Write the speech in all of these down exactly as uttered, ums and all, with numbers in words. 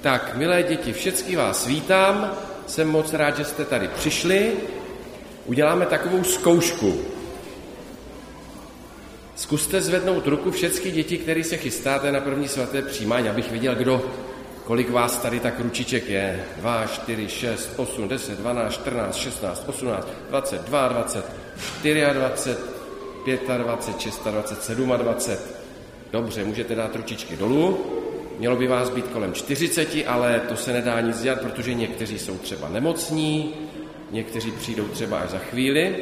Tak, milé děti, všechny vás vítám, jsem moc rád, že jste tady přišli. Uděláme takovou zkoušku. Zkuste zvednout ruku všechny děti, které se chystáte na první svaté přijímání, abych viděl, kdo, kolik vás tady tak ručiček je. dva, čtyři, šest, osm, deset, dvanáct, čtrnáct, šestnáct, osmnáct, dvacet, dvacet dva, dvacet čtyři, dvacet pět, dvacet šest, dvacet sedm, dvacet. Dobře, můžete dát ručičky dolů. Mělo by vás být kolem čtyřiceti, ale to se nedá nic dělat, protože někteří jsou třeba nemocní, někteří přijdou třeba až za chvíli.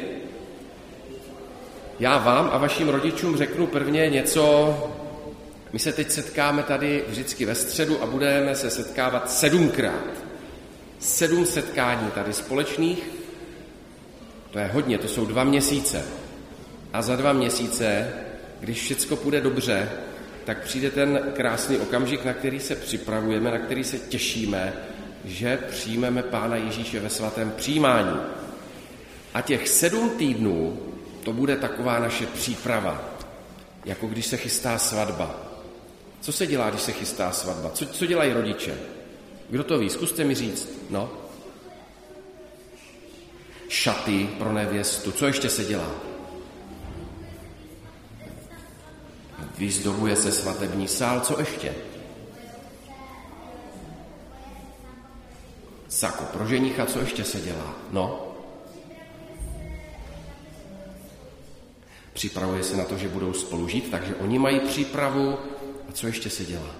Já vám a vašim rodičům řeknu prvně něco. My se teď setkáme tady vždycky ve středu a budeme se setkávat sedmkrát. Sedm setkání tady společných. To je hodně, to jsou dva měsíce. A za dva měsíce, když všecko půjde dobře, tak přijde ten krásný okamžik, na který se připravujeme, na který se těšíme, že přijmeme Pána Ježíše ve svatém přijímání. A těch sedm týdnů, to bude taková naše příprava, jako když se chystá svatba. Co se dělá, když se chystá svatba? Co, co dělají rodiče? Kdo to ví? Zkuste mi říct. No. Šaty pro nevěstu. Co ještě se dělá? Vyzdobuje se svatební sál. Co ještě? Sako pro ženicha. Co ještě se dělá? No. Připravuje se na to, že budou spolu žít, takže oni mají přípravu. A co ještě se dělá?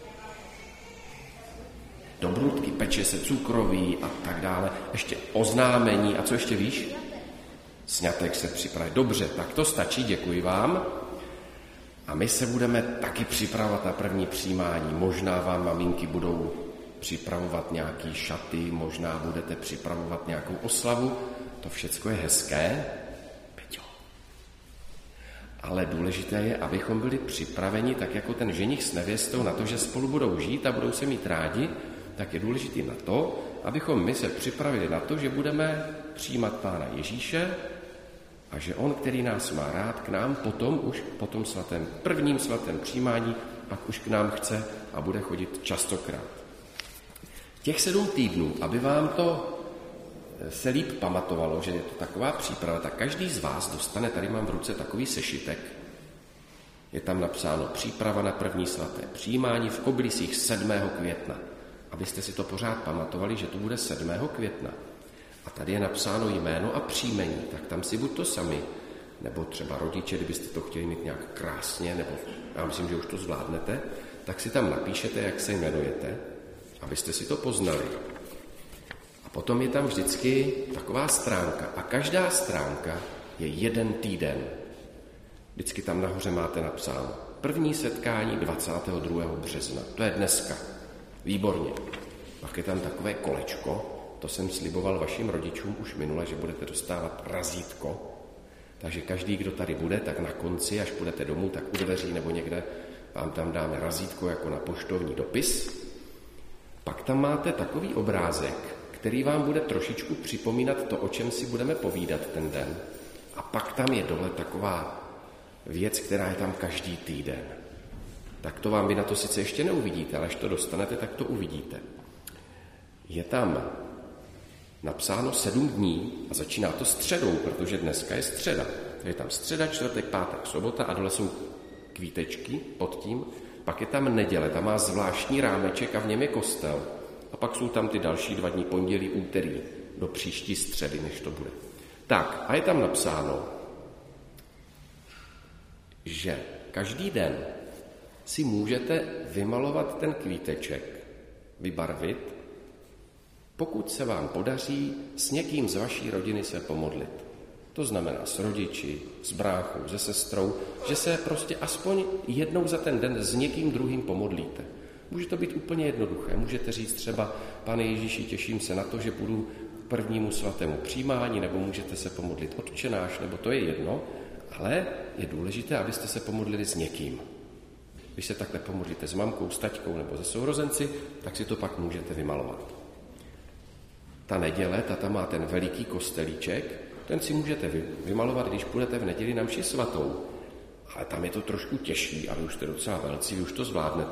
Dobrůdky, peče se cukroví a tak dále. Ještě oznámení. A co ještě víš? Sňatek se připraví. Dobře, tak to stačí, děkuji vám. A my se budeme taky připravovat na první přijímání. Možná vám maminky budou připravovat nějaký šaty, možná budete připravovat nějakou oslavu. To všecko je hezké. Ale důležité je, abychom byli připraveni, tak jako ten ženich s nevěstou, na to, že spolu budou žít a budou se mít rádi, tak je důležité na to, abychom my se připravili na to, že budeme přijímat Pána Ježíše a že on, který nás má rád, k nám potom už po tom svatém, prvním svatém přijímání, pak už k nám chce a bude chodit častokrát. Těch sedm týdnů, aby vám to se líp pamatovalo, že je to taková příprava, tak každý z vás dostane, tady mám v ruce takový sešitek, je tam napsáno příprava na první svaté přijímání v Koblisích sedmého května. Abyste si to pořád pamatovali, že to bude sedmého května. A tady je napsáno jméno a příjmení, tak tam si buď to sami, nebo třeba rodiče, kdybyste to chtěli mít nějak krásně, nebo já myslím, že už to zvládnete, tak si tam napíšete, jak se jmenujete, abyste si to poznali. Potom je tam vždycky taková stránka a každá stránka je jeden týden. Vždycky tam nahoře máte napsáno první setkání dvacátého druhého března. To je dneska. Výborně. Pak je tam takové kolečko, to jsem sliboval vašim rodičům už minule, že budete dostávat razítko. Takže každý, kdo tady bude, tak na konci, až půjdete domů, tak u dveří nebo někde vám tam dáme razítko jako na poštovní dopis. Pak tam máte takový obrázek, který vám bude trošičku připomínat to, o čem si budeme povídat ten den. A pak tam je dole taková věc, která je tam každý týden. Tak to vám vy na to sice ještě neuvidíte, ale až to dostanete, tak to uvidíte. Je tam napsáno sedm dní a začíná to středou, protože dneska je středa. Je tam středa, čtvrtek, pátek, sobota a dole jsou kvítečky pod tím. Pak je tam neděle, tam má zvláštní rámeček a v něm je kostel. A pak jsou tam ty další dva dní, pondělí, úterý, do příští středy, než to bude. Tak, a je tam napsáno, že každý den si můžete vymalovat ten kvíteček, vybarvit, pokud se vám podaří s někým z vaší rodiny se pomodlit. To znamená s rodiči, s bráchou, se sestrou, že se prostě aspoň jednou za ten den s někým druhým pomodlíte. Může to být úplně jednoduché. Můžete říct třeba, Pane Ježíši, těším se na to, že budu k prvnímu svatému přijímání, nebo můžete se pomodlit Otče náš, nebo to je jedno, ale je důležité, abyste se pomodlili s někým. Když se takhle pomodlíte s mamkou, s taťkou nebo se sourozenci, tak si to pak můžete vymalovat. Ta neděle, ta tam má ten veliký kostelíček, ten si můžete vymalovat, když půjdete v neděli na mši svatou. Ale tam je to trošku těžší a vy už jste docela velcí, vy už to zvládnete,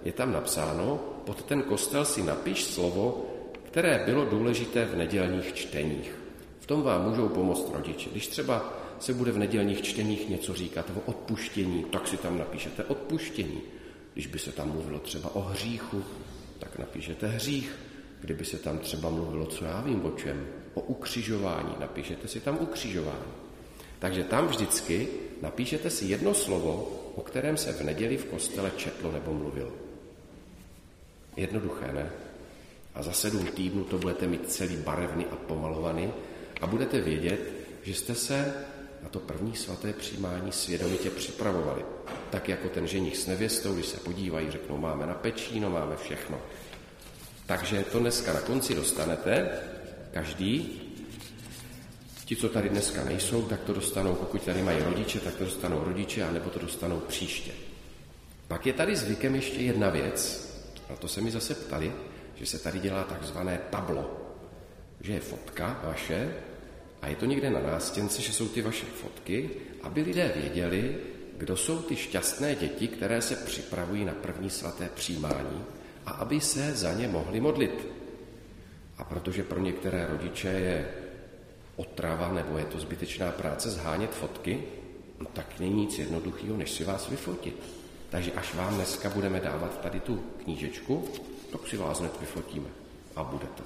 je tam napsáno, pod ten kostel si napiš slovo, které bylo důležité v nedělních čteních. V tom vám můžou pomoct rodiče. Když třeba se bude v nedělních čteních něco říkat o odpuštění, tak si tam napíšete odpuštění. Když by se tam mluvilo třeba o hříchu, tak napíšete hřích. Kdyby se tam třeba mluvilo, co já vím o čem, o ukřižování, napíšete si tam ukřižování. Takže tam vždycky napíšete si jedno slovo, o kterém se v neděli v kostele četlo nebo mluvilo. Jednoduché, ne? A za sedm týdnů to budete mít celý barevný a pomalovaný a budete vědět, že jste se na to první svaté přijímání svědomitě připravovali. Tak jako ten ženich s nevěstou, když se podívají, řeknou, máme na pečíno, máme všechno. Takže to dneska na konci dostanete, každý. Ti, co tady dneska nejsou, tak to dostanou, pokud tady mají rodiče, tak to dostanou rodiče, anebo to dostanou příště. Pak je tady zvykem ještě jedna věc, a to se mi zase ptali, že se tady dělá takzvané tablo, že je fotka vaše a je to někde na nástěnce, že jsou ty vaše fotky, aby lidé věděli, kdo jsou ty šťastné děti, které se připravují na první svaté přijímání a aby se za ně mohli modlit. A protože pro některé rodiče je otrava nebo je to zbytečná práce zhánět fotky, no tak není nic jednoduchého, než si vás vyfotit. Takže až vám dneska budeme dávat tady tu knížečku, tak si vás hned vyfotíme a bude to.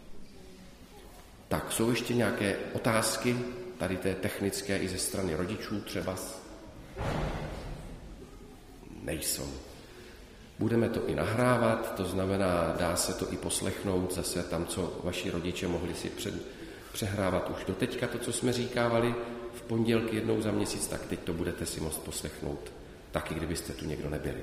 Tak, jsou ještě nějaké otázky, tady té technické i ze strany rodičů třeba? Nejsou. Budeme to i nahrávat, to znamená, dá se to i poslechnout zase tam, co vaši rodiče mohli si před, přehrávat už do teďka, to, co jsme říkávali v pondělky jednou za měsíc, tak teď to budete si moct poslechnout, taky kdybyste tu někdo nebyli.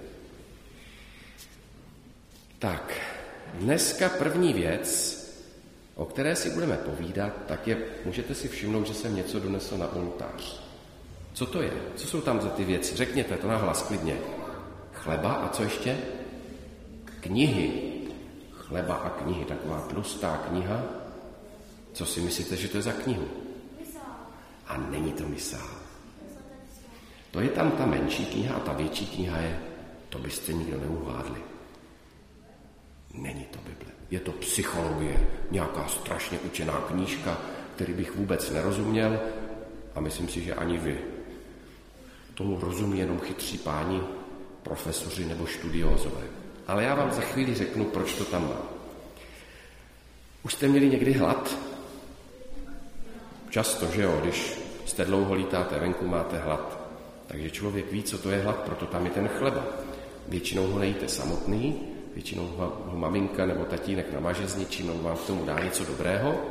Tak, dneska první věc, o které si budeme povídat, tak je, můžete si všimnout, že jsem něco donesl na oltář. Co to je? Co jsou tam za ty věci? Řekněte to nahlas klidně. Chleba a co ještě? Knihy. Chleba a knihy, taková tlustá kniha. Co si myslíte, že to je za knihu? A není to misál. To je tam ta menší kniha a ta větší kniha je, to byste nikdo neuhádli. Není to Bible. Je to psychologie, nějaká strašně učená knížka, který bych vůbec nerozuměl a myslím si, že ani vy. Tomu rozumí jenom chytří páni, profesoři nebo studiózové. Ale já vám za chvíli řeknu, proč to tam mám. Už jste měli někdy hlad? Často, že jo, když jste dlouho lítáte venku, máte hlad. Takže člověk ví, co to je hlad, proto tam je ten chleba. Většinou ho nejíte samotný, většinou ho maminka nebo tatínek namaže s něčím, nebo vám k tomu dá něco dobrého.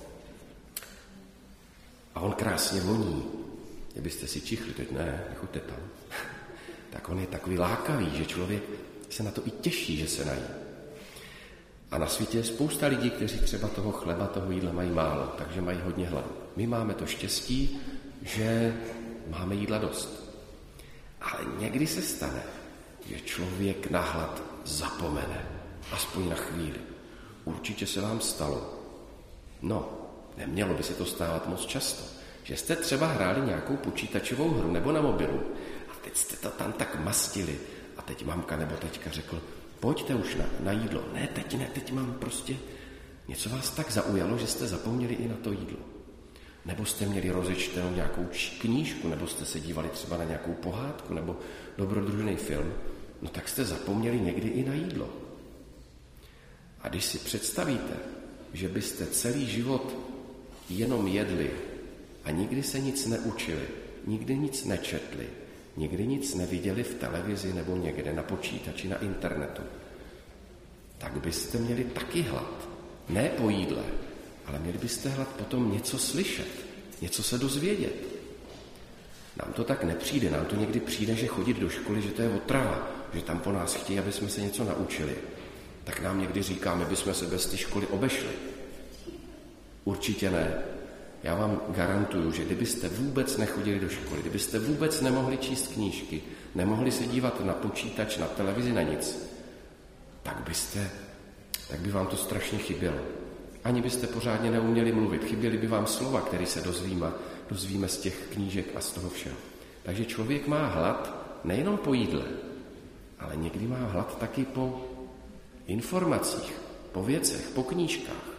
A on krásně voní. Kdybyste si čichli, teď ne, nechoďte tam. Tak on je takový lákavý, že člověk se na to i těší, že se nají. A na světě je spousta lidí, kteří třeba toho chleba, toho jídla mají málo, takže mají hodně hladu. My máme to štěstí, že máme jídla dost. Ale někdy se stane, že člověk na hlad zapomene, aspoň na chvíli. Určitě se vám stalo. No, nemělo by se to stávat moc často, že jste třeba hráli nějakou počítačovou hru nebo na mobilu a teď jste to tam tak mastili a teď mamka nebo teďka řekl, pojďte už na, na jídlo. Ne, teď ne, teď mám prostě... Něco vás tak zaujalo, že jste zapomněli i na to jídlo. Nebo jste měli rozečtenou nějakou knížku, nebo jste se dívali třeba na nějakou pohádku, nebo dobrodružný film, no tak jste zapomněli někdy i na jídlo. A když si představíte, že byste celý život jenom jedli a nikdy se nic neučili, nikdy nic nečetli, nikdy nic neviděli v televizi nebo někde na počítači, na internetu, tak byste měli taky hlad. Ne po jídle, ale měli byste hlad potom něco slyšet, něco se dozvědět. Nám to tak nepřijde, nám to někdy přijde, že chodit do školy, že to je otrava, že tam po nás chtějí, aby jsme se něco naučili. Tak nám někdy říkáme, aby jsme se bez té školy obešli. Určitě ne. Já vám garantuju, že kdybyste vůbec nechodili do školy, kdybyste vůbec nemohli číst knížky, nemohli se dívat na počítač, na televizi, na nic, tak byste, tak by vám to strašně chybělo. Ani byste pořádně neuměli mluvit. Chyběly by vám slova, které se dozvíme, dozvíme z těch knížek a z toho všeho. Takže člověk má hlad nejenom po jídle, ale někdy má hlad taky po informacích, po věcech, po knížkách.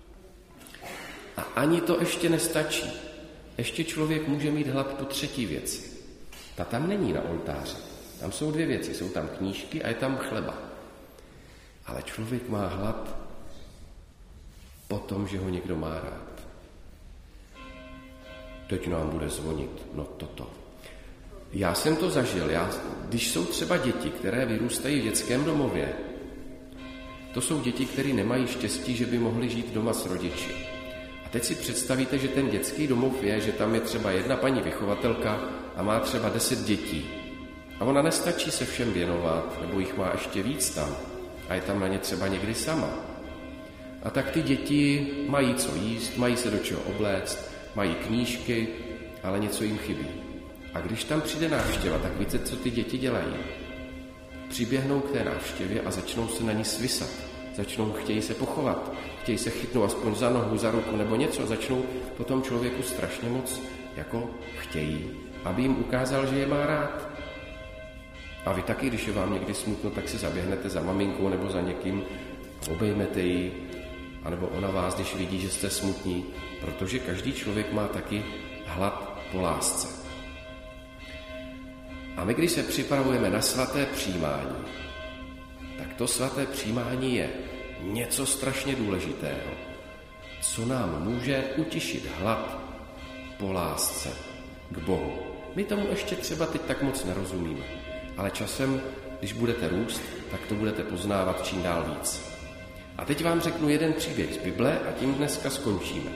A ani to ještě nestačí. Ještě člověk může mít hlad po třetí věci. Ta tam není na oltáři. Tam jsou dvě věci. Jsou tam knížky a je tam chleba. Ale člověk má hlad po tom, že ho někdo má rád. Teď nám bude zvonit. No toto. Já jsem to zažil. Já, když jsou třeba děti, které vyrůstají v dětském domově, to jsou děti, které nemají štěstí, že by mohly žít doma s rodiči. A teď si představíte, že ten dětský domov je, že tam je třeba jedna paní vychovatelka a má třeba deset dětí. A ona nestačí se všem věnovat, nebo jich má ještě víc tam. A je tam na ně třeba někdy sama. A tak ty děti mají co jíst, mají se do čeho obléct, mají knížky, ale něco jim chybí. A když tam přijde návštěva, tak víte, co ty děti dělají? Přiběhnou k té návštěvě a začnou se na ní svisat. Začnou, chtějí se pochovat, chtějí se chytnout aspoň za nohu, za ruku nebo něco. Začnou po tom člověku strašně moc jako chtějí, aby jim ukázal, že je má rád. A vy taky, když je vám někdy smutno, tak si zaběhnete za maminkou nebo za někým, obejmete ji, anebo ona vás, když vidí, že jste smutní, protože každý člověk má taky hlad po lásce. A my, když se připravujeme na svaté přijímání, tak to svaté přijímání je něco strašně důležitého, co nám může utišit hlad po lásce k Bohu. My tomu ještě třeba teď tak moc nerozumíme, ale časem, když budete růst, tak to budete poznávat čím dál víc. A teď vám řeknu jeden příběh z Bible a tím dneska skončíme.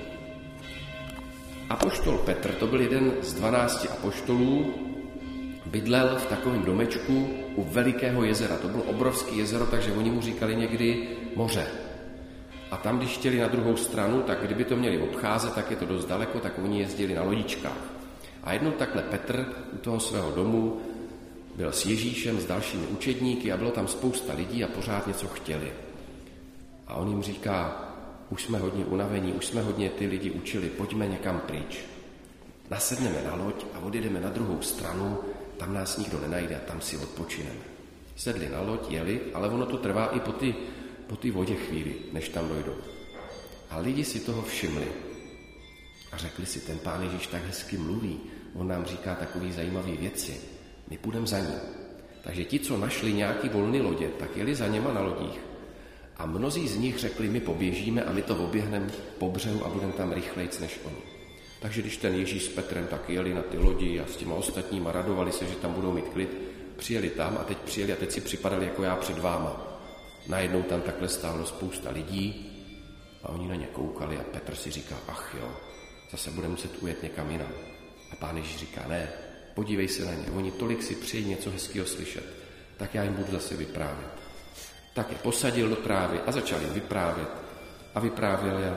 Apoštol Petr, to byl jeden z dvanácti apoštolů, bydlel v takovém domečku u velikého jezera. To bylo obrovské jezero, takže oni mu říkali někdy moře. A tam, když chtěli na druhou stranu, tak kdyby to měli obcházet, tak je to dost daleko, tak oni jezdili na lodičkách. A jednou takhle Petr u toho svého domu byl s Ježíšem, s dalšími učedníky a bylo tam spousta lidí a pořád něco chtěli. A on jim říká, už jsme hodně unavení, už jsme hodně ty lidi učili, pojďme někam pryč. Nasedneme na loď a odjedeme na druhou stranu, tam nás nikdo nenajde a tam si odpočineme. Sedli na loď, jeli, ale ono to trvá i po ty, po ty vodě chvíli, než tam dojdou. A lidi si toho všimli a řekli si, ten Pán Ježíš tak hezky mluví, on nám říká takové zajímavé věci, my půjdeme za ním. Takže ti, co našli nějaký volný lodě, tak jeli za něma na lodích. A mnozí z nich řekli, my poběžíme a my to oběhneme po břehu a budeme tam rychlejc než oni. Takže když ten Ježíš s Petrem tak jeli na ty lodi a s těma ostatníma radovali se, že tam budou mít klid, přijeli tam a teď přijeli a teď si připadali jako já před váma. Najednou tam takhle stálo spousta lidí a oni na ně koukali a Petr si říká, ach jo, zase bude muset ujet někam jinam. A Pán Ježíš říká, ne, podívej se na ně, oni tolik si přejí něco hezkého slyšet, tak já jim budu zase vyprávět. Tak je posadil do trávy a začal jim vyprávět. A vyprávěl je,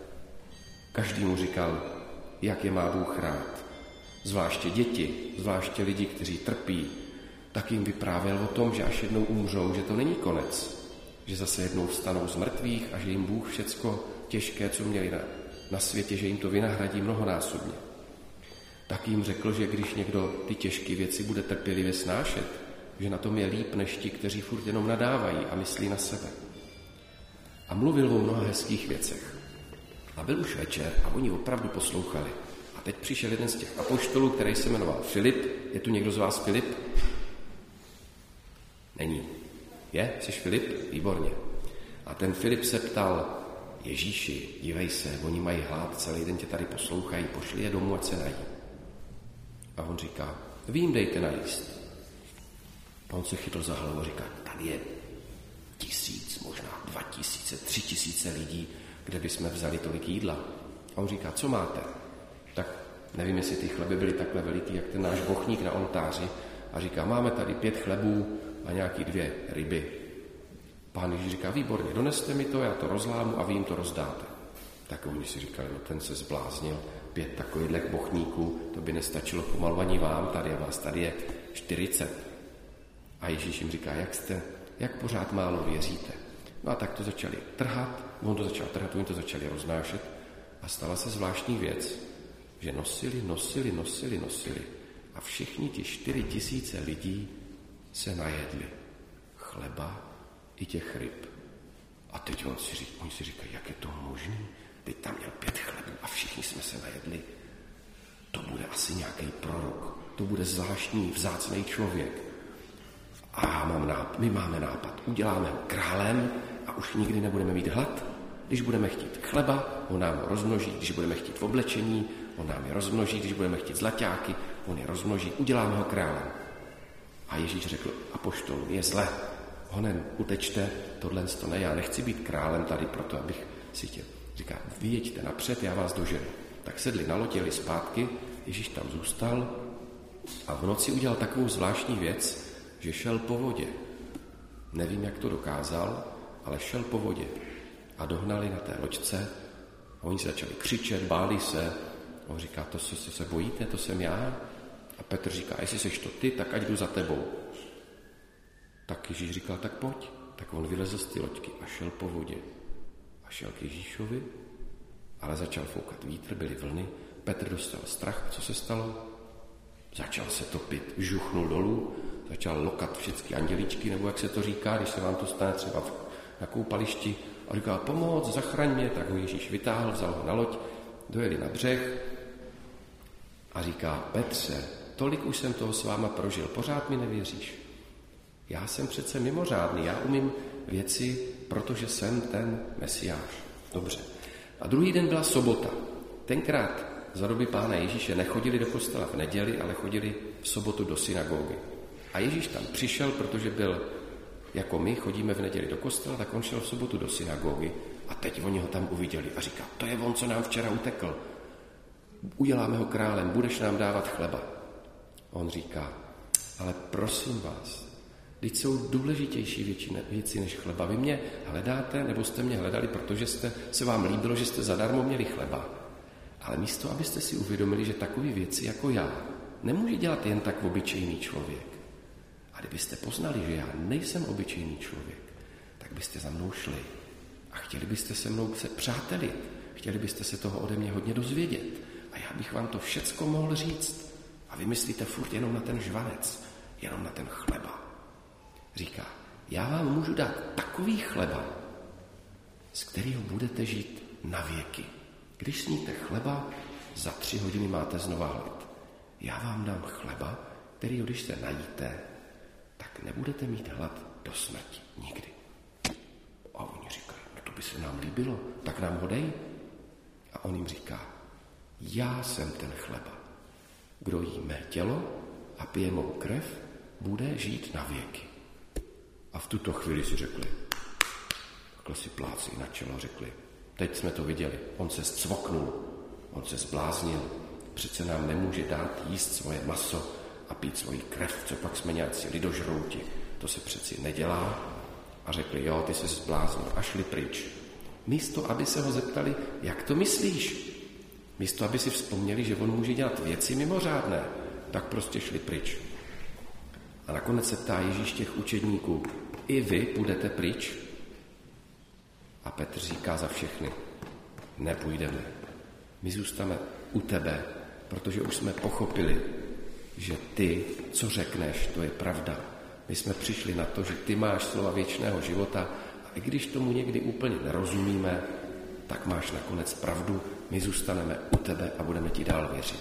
každý mu říkal, jak je má Bůh rád. Zvláště děti, zvláště lidi, kteří trpí, tak jim vyprávěl o tom, že až jednou umřou, že to není konec, že zase jednou vstanou z mrtvých a že jim Bůh všecko těžké, co měli na, na světě, že jim to vynahradí mnohonásobně. Tak jim řekl, že když někdo ty těžké věci bude trpělivě snášet, že na tom je líp než ti, kteří furt jenom nadávají a myslí na sebe. A mluvil o mnoha hezkých věcech. A byl už večer a oni opravdu poslouchali. A teď přišel jeden z těch apoštolů, který se jmenoval Filip. Je tu někdo z vás Filip? Není. Je? Jsi Filip? Výborně. A ten Filip se ptal, Ježíši, dívej se, oni mají hlad, celý den tě tady poslouchají, pošli je domů, ať se nají. A on říká, vy jim dejte najíst. A on se chytl za hlavu a říká, tady je tisíc, možná dva tisíce, tři tisíce lidí, kde bychom vzali tolik jídla. A on říká, co máte? Tak nevím, jestli ty chleby byly takhle veliký, jak ten náš bochník na oltáři. A říká, máme tady pět chlebů a nějaký dvě ryby. Pán Ježíš říká, výborně, doneste mi to, já to rozlámu a vy jim to rozdáte. Tak oni si říkali, no ten se zbláznil, pět takových bochníků, to by nestačilo pomalu ani vám, tady a vás tady je čtyřicet. A Ježíš jim říká, jak jste, jak pořád málo věříte. No a tak to začali trhat, on to začal trhat, oni to začali roznášet a stala se zvláštní věc, že nosili, nosili, nosili, nosili a všichni ti čtyři tisíce lidí se najedli. chleba i těch ryb. A teď on si říká, oni si říkají, jak je to možné? Teď tam měl pět chlebů a všichni jsme se najedli. To bude asi nějaký prorok. To bude zvláštní, vzácný člověk. A mám nápad, my máme nápad. Uděláme ho králem a už nikdy nebudeme mít hlad. Když budeme chtít chleba, on nám ho rozmnoží. Když budeme chtít v oblečení, on nám je rozmnoží. Když budeme chtít zlaťáky, on je rozmnoží. Uděláme ho králem. A Ježíš řekl apoštolům, je zle. Honen, utečte, tohle to ne, já nechci být králem tady proto, abych si chtěl. Říká, vy jeďte napřed, já vás doženu. Tak sedli na loď, jeli zpátky, Ježíš tam zůstal a v noci udělal takovou zvláštní věc, že šel po vodě. Nevím, jak to dokázal, ale šel po vodě. A dohnali na té loďce a oni se začali křičet, báli se. On říká, to se, se bojíte, to jsem já. A Petr říká, jestli seš to ty, tak ať jdu za tebou. Tak Ježíš říkal, tak pojď. Tak on vylezl z ty loďky a šel po vodě. A šel k Ježíšovi, ale začal foukat vítr, byly vlny. Petr dostal strach, co se stalo? Začal se topit, žuchnul dolů, začal lokat všechny andělíčky, nebo jak se to říká, když se vám to stane třeba na koupališti. A říkal, pomoc, zachraň mě, tak ho Ježíš vytáhl, vzal ho na loď, dojeli na břeh a říká, Petře, tolik už jsem toho s váma prožil, pořád mi nevěříš. Já jsem přece mimořádný, já umím věci, protože jsem ten Mesiáš. Dobře. A druhý den byla sobota. Tenkrát za doby Pána Ježíše nechodili do kostela v neděli, ale chodili v sobotu do synagogy. A Ježíš tam přišel, protože byl, jako my, chodíme v neděli do kostela, tak on šel v sobotu do synagogy a teď oni ho tam uviděli a říká, to je on, co nám včera utekl. Uděláme ho králem, budeš nám dávat chleba. On říká, ale prosím vás, vždyť jsou důležitější větší věci než chleba. Vy mě hledáte, nebo jste mě hledali, protože jste, se vám líbilo, že jste zadarmo měli chleba. Ale místo, abyste si uvědomili, že takové věci jako já nemůže dělat jen tak obyčejný člověk. A kdybyste poznali, že já nejsem obyčejný člověk, tak byste za mnou šli. A chtěli byste se mnou se přátelit. Chtěli byste se toho ode mě hodně dozvědět. A já bych vám to všecko mohl říct. A vy myslíte furt jenom na ten žvanec, jenom na ten chleba. Říká, já vám můžu dát takový chleba, z kterého budete žít na věky. Když sníte chleba, za tři hodiny máte znova hlad. Já vám dám chleba, kterýho když se najíte, tak nebudete mít hlad do smrti. Nikdy. A oni říkají, no to by se nám líbilo, tak nám ho dej. A on jim říká, já jsem ten chleba. Kdo jí mé tělo a pije mou krev, bude žít na věky. A v tuto chvíli si řekli, takhle si pláci na čelo řekli, teď jsme to viděli, on se zcvoknul, on se zbláznil, přece nám nemůže dát jíst svoje maso a pít svoji krev, co pak jsme nějací lidožrouti, to se přeci nedělá. A řekli, jo, ty se zbláznil a šli pryč. Místo, aby se ho zeptali, jak to myslíš? Místo, aby si vzpomněli, že on může dělat věci mimořádné, tak prostě šli pryč. A nakonec se ptá Ježíš těch učedníků, i vy půjdete pryč? A Petr říká za všechny, nepůjdeme. My zůstaneme u tebe, protože už jsme pochopili, že ty, co řekneš, to je pravda. My jsme přišli na to, že ty máš slova věčného života a i když tomu někdy úplně nerozumíme, tak máš nakonec pravdu, my zůstaneme u tebe a budeme ti dál věřit.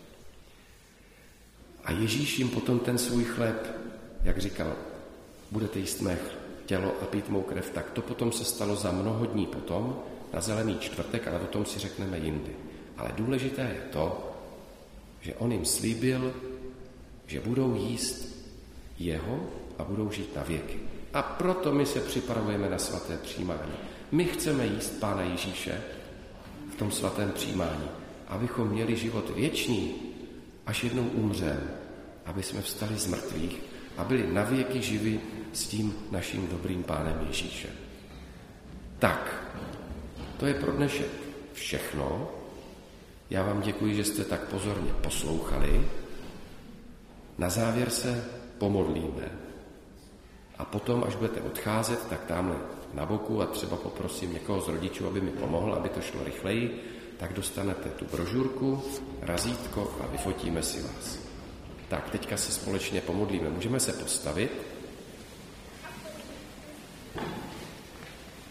A Ježíš jim potom ten svůj chléb, jak říkal, budete jíst mé tělo a pít mou krev, tak to potom se stalo za mnoho dní potom, na Zelený čtvrtek, ale o tom si řekneme jindy. Ale důležité je to, že on jim slíbil, že budou jíst jeho a budou žít na věky. A proto my se připravujeme na svaté přijímání. My chceme jíst Pána Ježíše v tom svatém přijímání, abychom měli život věčný, až jednou umřem, aby jsme vstali z mrtvých a byli na věky živi s tím naším dobrým Pánem Ježíšem. Tak, to je pro dnešek všechno. Já vám děkuji, že jste tak pozorně poslouchali. Na závěr se pomodlíme. A potom, až budete odcházet, tak tamhle na boku a třeba poprosím někoho z rodičů, aby mi pomohl, aby to šlo rychleji, tak dostanete tu brožurku, razítko a vyfotíme si vás. Tak, teďka se společně pomodlíme. Můžeme se postavit.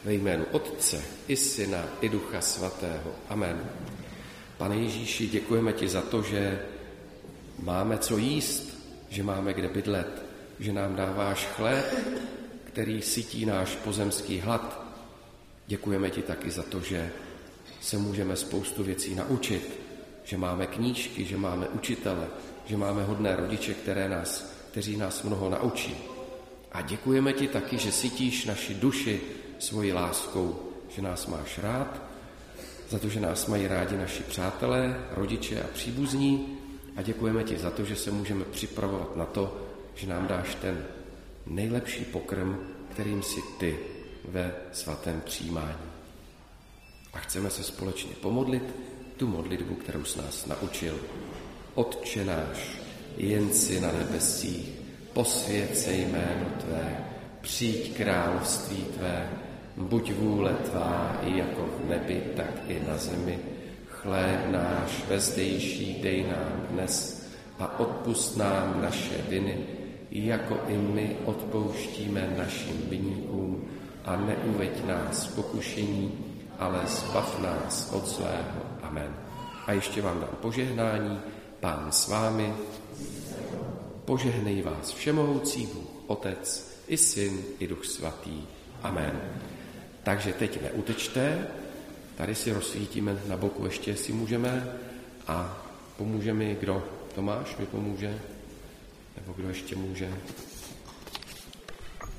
Ve jménu Otce i Syna i Ducha Svatého. Amen. Pane Ježíši, děkujeme ti za to, že máme co jíst, že máme kde bydlet, že nám dáváš chléb, který sytí náš pozemský hlad. Děkujeme ti taky za to, že se můžeme spoustu věcí naučit, že máme knížky, že máme učitele, že máme hodné rodiče, které nás, kteří nás mnoho naučí. A děkujeme ti taky, že sytíš naši duši svojí láskou, že nás máš rád, za to, že nás mají rádi naši přátelé, rodiče a příbuzní. A děkujeme ti za to, že se můžeme připravovat na to, že nám dáš ten nejlepší pokrm, kterým si ty ve svatém přijímání. A chceme se společně pomodlit tu modlitbu, kterou jsi nás naučil. Otče náš, jen si na nebesích, posvěť se jméno tvé, přijď království tvé, buď vůle tvá i jako v nebi, tak i na zemi. Chléb náš vezdejší dej nám dnes a odpusť nám naše viny, jako i my odpouštíme našim viníkům, a neuveď nás v pokušení, ale zbav nás od zlého. Amen. A ještě vám dám požehnání. Pán s vámi, požehnej vás všemohoucí Bůh, Otec i Syn i Duch Svatý. Amen. Takže teď neutečte, tady si rozsvítíme na boku ještě, jestli můžeme, a pomůže mi kdo? Tomáš mi pomůže? Nebo kdo ještě může?